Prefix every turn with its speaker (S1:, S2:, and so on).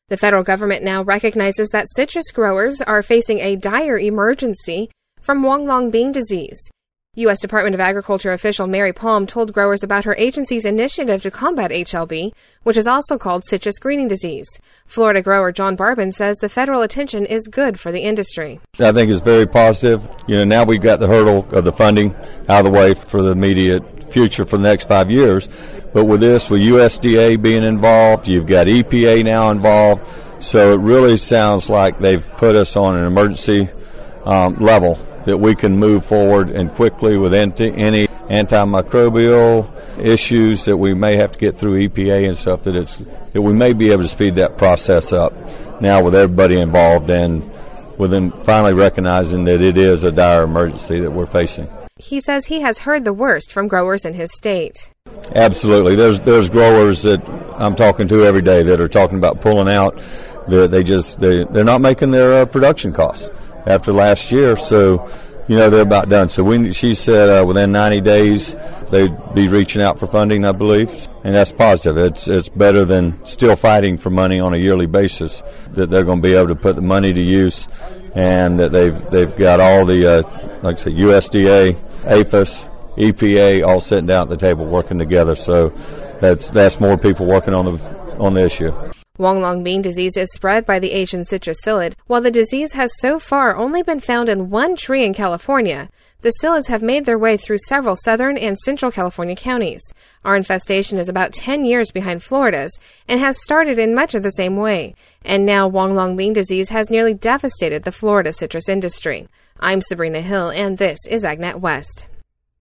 S1: The federal government now recognizes that citrus growers are facing a dire emergency from Huanglong bean disease. U.S. Department of Agriculture official Mary Palm told growers about her agency's initiative to combat HLB, which is also called citrus greening disease. Florida grower John Barbin says the federal attention is good for the industry.
S2: I think it's very positive. Now we've got the hurdle of the funding out of the way for the immediate future for the next 5 years. But with this, with USDA being involved, you've got EPA now involved. So it really sounds like they've put us on an emergency level that we can move forward and quickly with any antimicrobial issues that we may have to get through EPA and stuff, that we may be able to speed that process up now with everybody involved and within finally recognizing that it is a dire emergency that we're facing.
S1: He says he has heard the worst from growers in his state.
S2: Absolutely. There's growers that I'm talking to every day that are talking about pulling out. They're not making their production costs after last year, so they're about done. So she said within 90 days they'd be reaching out for funding, I believe, and that's positive. It's better than still fighting for money on a yearly basis. That they're going to be able to put the money to use, and that they've got all the like I said, USDA, APHIS, EPA all sitting down at the table working together. So that's more people working on the issue.
S1: Huanglong bean disease is spread by the Asian citrus psyllid. While the disease has so far only been found in one tree in California, the psyllids have made their way through several southern and central California counties. Our infestation is about 10 years behind Florida's and has started in much of the same way. And now Huanglong bean disease has nearly devastated the Florida citrus industry. I'm Sabrina Hill, and this is AgNet West.